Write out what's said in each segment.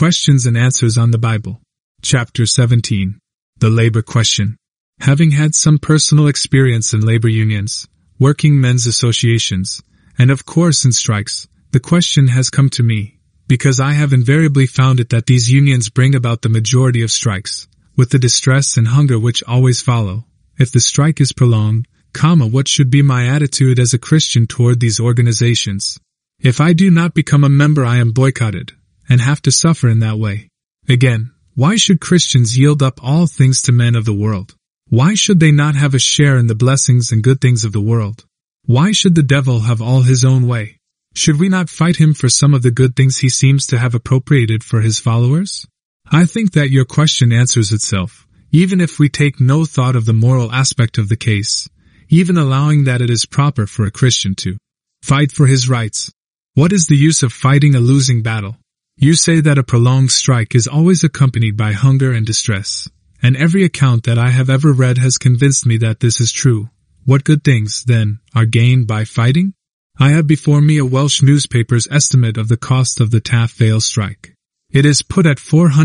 Questions and Answers on the Bible. Chapter 17. The Labor Question. Having had some personal experience in labor unions, working men's associations, and of course in strikes, the question has come to me, because I have invariably found it that these unions bring about the majority of strikes, with the distress and hunger which always follow. If the strike is prolonged, what should be my attitude as a Christian toward these organizations? If I do not become a member, I am boycotted, and have to suffer in that way. Again, why should Christians yield up all things to men of the world? Why should they not have a share in the blessings and good things of the world? Why should the devil have all his own way? Should we not fight him for some of the good things he seems to have appropriated for his followers? I think that your question answers itself, even if we take no thought of the moral aspect of the case, even allowing that it is proper for a Christian to fight for his rights. What is the use of fighting a losing battle? You say that a prolonged strike is always accompanied by hunger and distress, and every account that I have ever read has convinced me that this is true. What good things, then, are gained by fighting? I have before me a Welsh newspaper's estimate of the cost of the Taff Vale strike. It is put at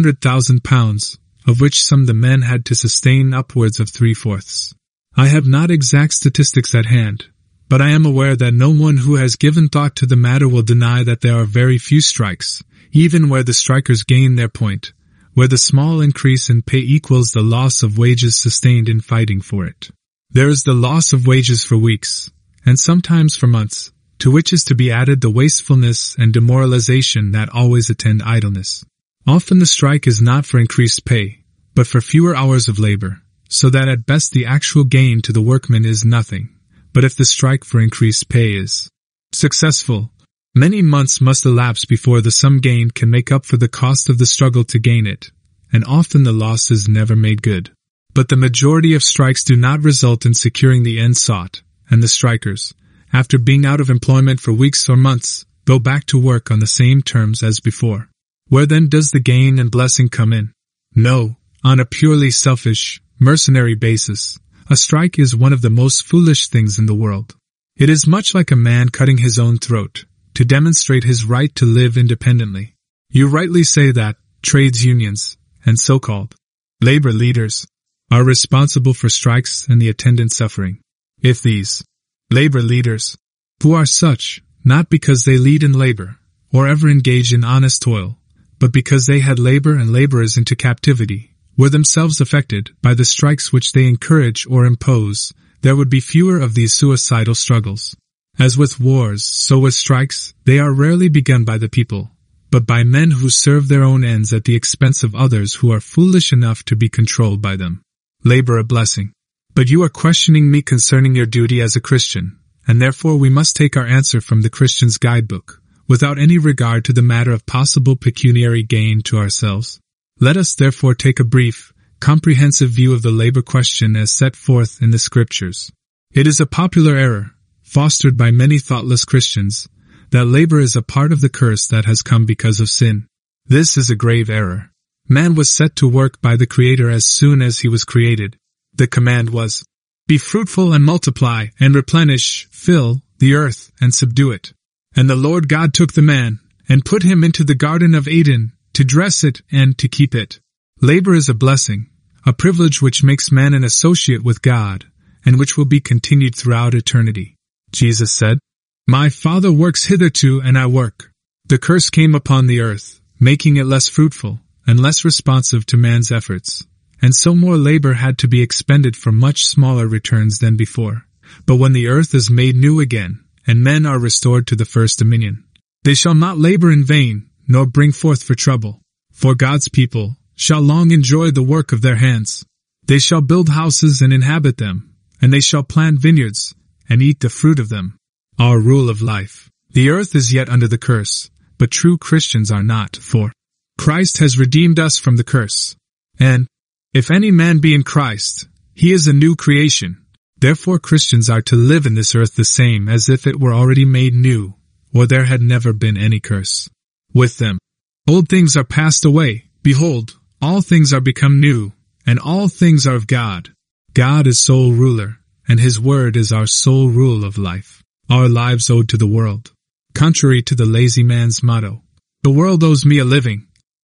£400,000, of which sum the men had to sustain upwards of 3/4. I have not exact statistics at hand, but I am aware that no one who has given thought to the matter will deny that there are very few strikes, even where the strikers gain their point, where the small increase in pay equals the loss of wages sustained in fighting for it. There is the loss of wages for weeks, and sometimes for months, to which is to be added the wastefulness and demoralization that always attend idleness. Often the strike is not for increased pay, but for fewer hours of labor, so that at best the actual gain to the workman is nothing. But if the strike for increased pay is successful, many months must elapse before the sum gained can make up for the cost of the struggle to gain it, and often the loss is never made good. But the majority of strikes do not result in securing the end sought, and the strikers, after being out of employment for weeks or months, go back to work on the same terms as before. Where then does the gain and blessing come in? No, on a purely selfish, mercenary basis. A strike is one of the most foolish things in the world. It is much like a man cutting his own throat, to demonstrate his right to live independently. You rightly say that trades unions, and so-called labor leaders, are responsible for strikes and the attendant suffering. If these labor leaders, who are such, not because they lead in labor, or ever engage in honest toil, but because they had labor and laborers into captivity, were themselves affected by the strikes which they encourage or impose, there would be fewer of these suicidal struggles. As with wars, so with strikes, they are rarely begun by the people, but by men who serve their own ends at the expense of others who are foolish enough to be controlled by them. Labor a blessing. But you are questioning me concerning your duty as a Christian, and therefore we must take our answer from the Christian's guidebook, without any regard to the matter of possible pecuniary gain to ourselves. Let us therefore take a brief, comprehensive view of the labor question as set forth in the Scriptures. It is a popular error, fostered by many thoughtless Christians, that labor is a part of the curse that has come because of sin. This is a grave error. Man was set to work by the Creator as soon as he was created. The command was, "Be fruitful and multiply, and replenish, fill, the earth, and subdue it." And the Lord God took the man, and put him into the Garden of Eden, to dress it and to keep it. Labor is a blessing, a privilege which makes man an associate with God, and which will be continued throughout eternity. Jesus said, "My Father works hitherto and I work." The curse came upon the earth, making it less fruitful, and less responsive to man's efforts, and so more labor had to be expended for much smaller returns than before. But when the earth is made new again, and men are restored to the first dominion, they shall not labor in vain, nor bring forth for trouble. For God's people shall long enjoy the work of their hands. They shall build houses and inhabit them, and they shall plant vineyards, and eat the fruit of them. Our rule of life. The earth is yet under the curse, but true Christians are not, for Christ has redeemed us from the curse. And, if any man be in Christ, he is a new creation. Therefore Christians are to live in this earth the same as if it were already made new, or there had never been any curse. With them, old things are passed away. Behold, all things are become new, and all things are of God. God is sole ruler, and His word is our sole rule of life. Our lives owed to the world. Contrary to the lazy man's motto, "The world owes me a living,"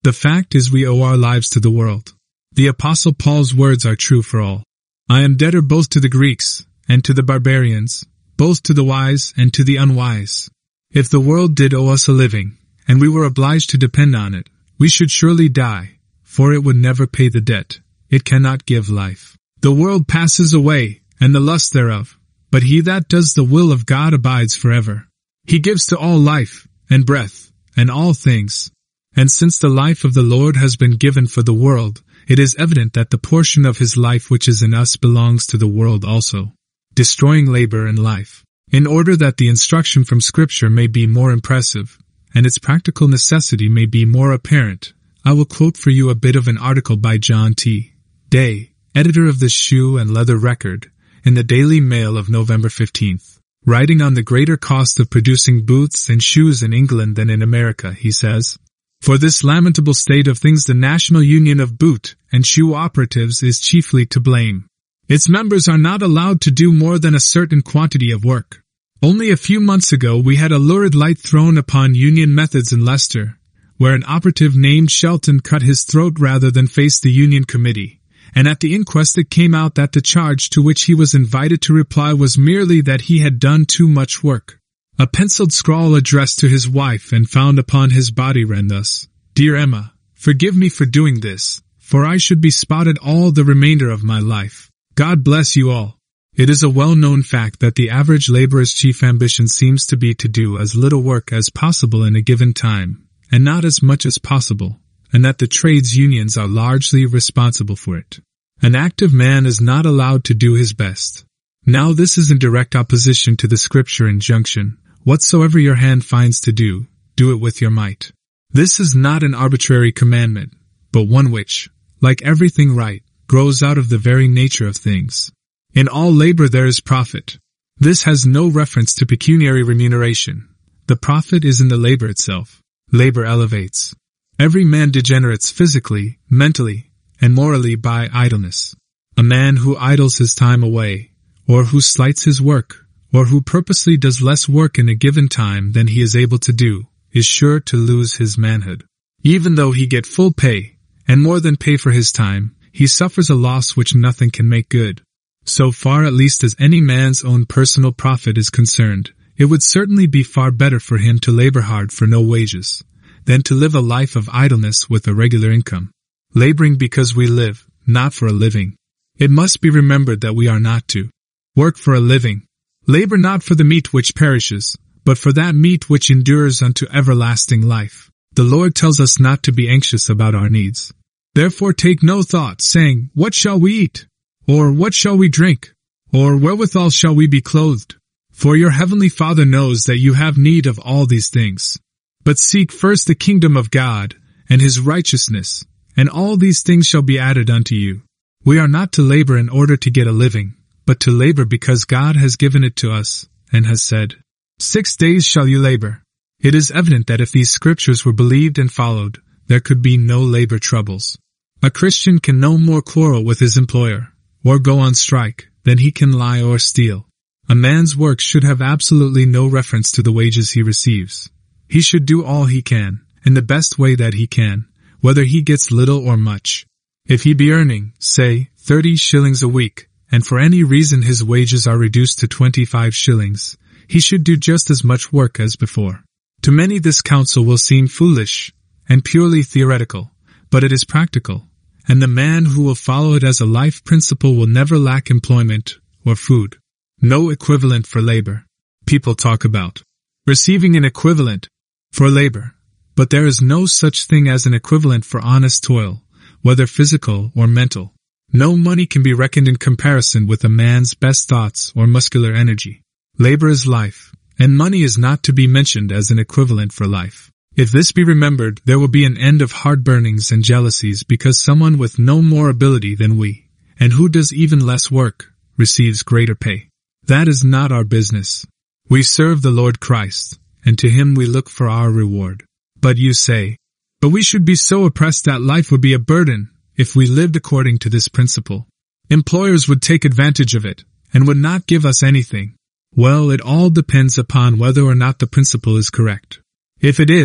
The fact is we owe our lives to the world. The Apostle Paul's words are true for all. I am debtor both to the Greeks and to the barbarians, both to the wise and to the unwise. If the world did owe us a living, and we were obliged to depend on it, we should surely die, for it would never pay the debt. It cannot give life. The world passes away, and the lust thereof, but he that does the will of God abides forever. He gives to all life, and breath, and all things. And since the life of the Lord has been given for the world, it is evident that the portion of his life which is in us belongs to the world also. Destroying labor and life. In order that the instruction from Scripture may be more impressive, and its practical necessity may be more apparent, I will quote for you a bit of an article by John T. Day, editor of the Shoe and Leather Record, in the Daily Mail of November 15th. Writing on the greater cost of producing boots and shoes in England than in America, he says, "For this lamentable state of things the National Union of Boot and Shoe Operatives is chiefly to blame. Its members are not allowed to do more than a certain quantity of work. Only a few months ago we had a lurid light thrown upon union methods in Leicester, where an operative named Shelton cut his throat rather than face the union committee, and at the inquest it came out that the charge to which he was invited to reply was merely that he had done too much work. A penciled scrawl addressed to his wife and found upon his body ran thus, 'Dear Emma, forgive me for doing this, for I should be spotted all the remainder of my life. God bless you all.' It is a well-known fact that the average laborer's chief ambition seems to be to do as little work as possible in a given time, and not as much as possible, and that the trades unions are largely responsible for it. An active man is not allowed to do his best. Now this is in direct opposition to the Scripture injunction, 'Whatsoever your hand finds to do, do it with your might.' This is not an arbitrary commandment, but one which, like everything right, grows out of the very nature of things. In all labor there is profit. This has no reference to pecuniary remuneration. The profit is in the labor itself. Labor elevates. Every man degenerates physically, mentally, and morally by idleness. A man who idles his time away, or who slights his work, or who purposely does less work in a given time than he is able to do, is sure to lose his manhood. Even though he get full pay, and more than pay for his time, he suffers a loss which nothing can make good. So far at least as any man's own personal profit is concerned, it would certainly be far better for him to labor hard for no wages, than to live a life of idleness with a regular income. Laboring because we live, not for a living. It must be remembered that we are not to work for a living. Labor not for the meat which perishes, but for that meat which endures unto everlasting life. The Lord tells us not to be anxious about our needs. Therefore take no thought, saying, 'What shall we eat?' Or 'What shall we drink?' Or 'Wherewithal shall we be clothed?' For your heavenly Father knows that you have need of all these things. But seek first the kingdom of God, and his righteousness, and all these things shall be added unto you." We are not to labor in order to get a living, but to labor because God has given it to us, and has said, 6 days shall you labor. It is evident that if these scriptures were believed and followed, there could be no labor troubles. A Christian can no more quarrel with his employer, or go on strike, than he can lie or steal. A man's work should have absolutely no reference to the wages he receives. He should do all he can, in the best way that he can, whether he gets little or much. If he be earning, say, 30 shillings a week, and for any reason his wages are reduced to 25 shillings, he should do just as much work as before. To many this counsel will seem foolish, and purely theoretical, but it is practical, and the man who will follow it as a life principle will never lack employment or food. No equivalent for labor. People talk about receiving an equivalent for labor, but there is no such thing as an equivalent for honest toil, whether physical or mental. No money can be reckoned in comparison with a man's best thoughts or muscular energy. Labor is life, and money is not to be mentioned as an equivalent for life. If this be remembered, there will be an end of heart-burnings and jealousies because someone with no more ability than we, and who does even less work, receives greater pay. That is not our business. We serve the Lord Christ, and to him we look for our reward. But you say, "But we should be so oppressed that life would be a burden if we lived according to this principle. Employers would take advantage of it, and would not give us anything." Well, it all depends upon whether or not the principle is correct. If it is,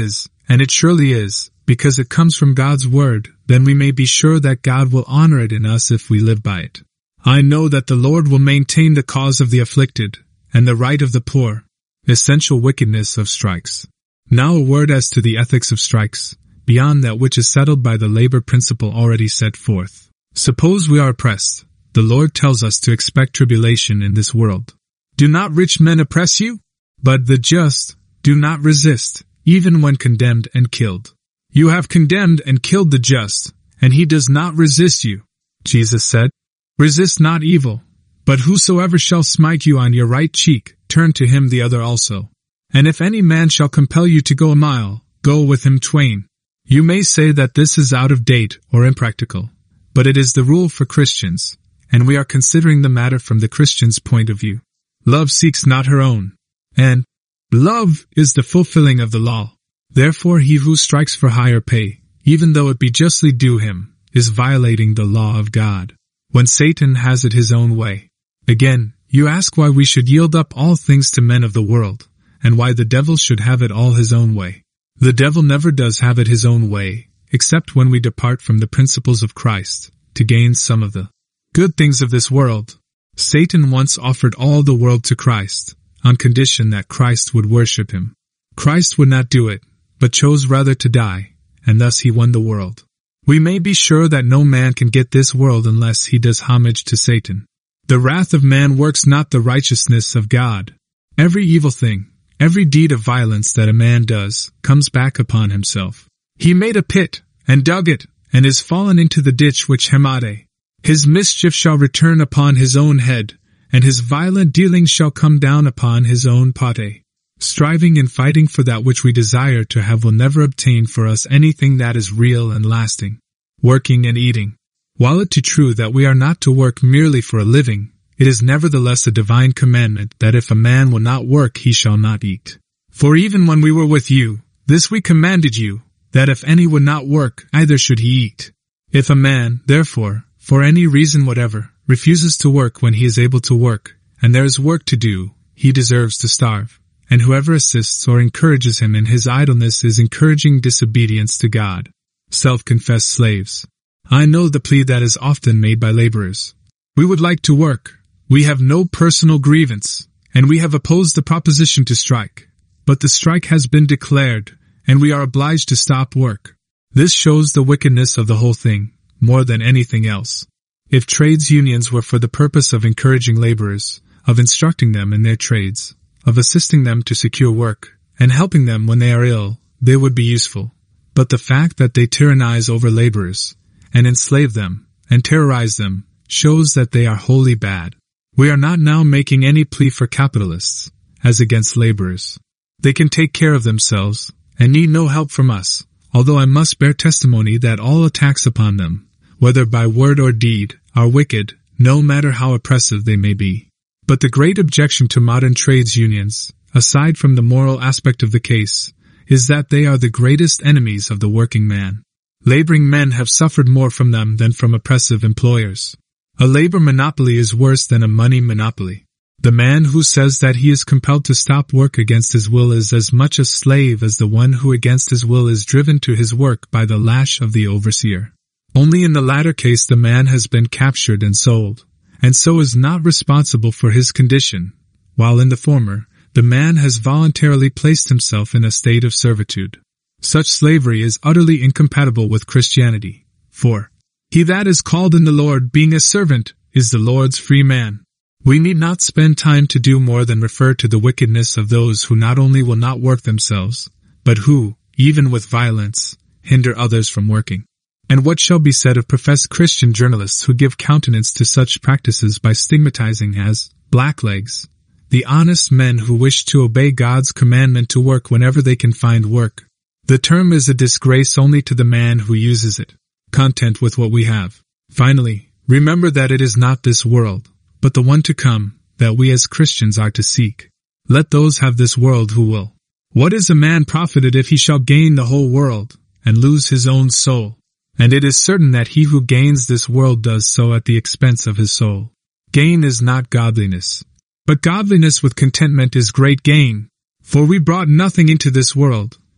and it surely is, because it comes from God's word, then we may be sure that God will honor it in us if we live by it. I know that the Lord will maintain the cause of the afflicted, and the right of the poor. Essential wickedness of strikes. Now a word as to the ethics of strikes, beyond that which is settled by the labor principle already set forth. Suppose we are oppressed. The Lord tells us to expect tribulation in this world. Do not rich men oppress you? But the just do not resist, even when condemned and killed. You have condemned and killed the just, and he does not resist you. Jesus said, Resist not evil, but whosoever shall smite you on your right cheek, turn to him the other also. And if any man shall compel you to go a mile, go with him twain. You may say that this is out of date or impractical, but it is the rule for Christians, and we are considering the matter from the Christian's point of view. Love seeks not her own, and love is the fulfilling of the law. Therefore he who strikes for higher pay, even though it be justly due him, is violating the law of God, when Satan has it his own way. Again, you ask why we should yield up all things to men of the world, and why the devil should have it all his own way. The devil never does have it his own way, except when we depart from the principles of Christ, to gain some of the good things of this world. Satan once offered all the world to Christ, on condition that Christ would worship him. Christ would not do it, but chose rather to die, and thus he won the world. We may be sure that no man can get this world unless he does homage to Satan. The wrath of man works not the righteousness of God. Every evil thing, every deed of violence that a man does, comes back upon himself. He made a pit, and dug it, and is fallen into the ditch which hemade. His mischief shall return upon his own head, and his violent dealings shall come down upon his own pote. Striving and fighting for that which we desire to have will never obtain for us anything that is real and lasting. Working and eating. While it is true that we are not to work merely for a living, it is nevertheless a divine commandment that if a man will not work he shall not eat. For even when we were with you, this we commanded you, that if any would not work, neither should he eat. If a man, therefore, for any reason whatever, refuses to work when he is able to work, and there is work to do, he deserves to starve. And whoever assists or encourages him in his idleness is encouraging disobedience to God. Self-confessed slaves. I know the plea that is often made by laborers. We would like to work. We have no personal grievance, and we have opposed the proposition to strike. But the strike has been declared, and we are obliged to stop work. This shows the wickedness of the whole thing, more than anything else. If trades unions were for the purpose of encouraging laborers, of instructing them in their trades, of assisting them to secure work, and helping them when they are ill, they would be useful. But the fact that they tyrannize over laborers, and enslave them, and terrorize them, shows that they are wholly bad. We are not now making any plea for capitalists, as against laborers. They can take care of themselves, and need no help from us, although I must bear testimony that all attacks upon them, whether by word or deed, are wicked, no matter how oppressive they may be. But the great objection to modern trades unions, aside from the moral aspect of the case, is that they are the greatest enemies of the working man. Laboring men have suffered more from them than from oppressive employers. A labor monopoly is worse than a money monopoly. The man who says that he is compelled to stop work against his will is as much a slave as the one who against his will is driven to his work by the lash of the overseer. Only in the latter case the man has been captured and sold, and so is not responsible for his condition, while in the former, the man has voluntarily placed himself in a state of servitude. Such slavery is utterly incompatible with Christianity, for he that is called in the Lord being a servant is the Lord's free man. We need not spend time to do more than refer to the wickedness of those who not only will not work themselves, but who, even with violence, hinder others from working. And what shall be said of professed Christian journalists who give countenance to such practices by stigmatizing as blacklegs the honest men who wish to obey God's commandment to work whenever they can find work? The term is a disgrace only to the man who uses it, content with what we have. Finally, remember that it is not this world, but the one to come, that we as Christians are to seek. Let those have this world who will. What is a man profited if he shall gain the whole world, and lose his own soul? And it is certain that he who gains this world does so at the expense of his soul. Gain is not godliness, but godliness with contentment is great gain. For we brought nothing into this world,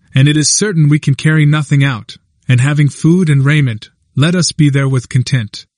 and it is certain we can carry nothing out, and having food and raiment, let us be there with content.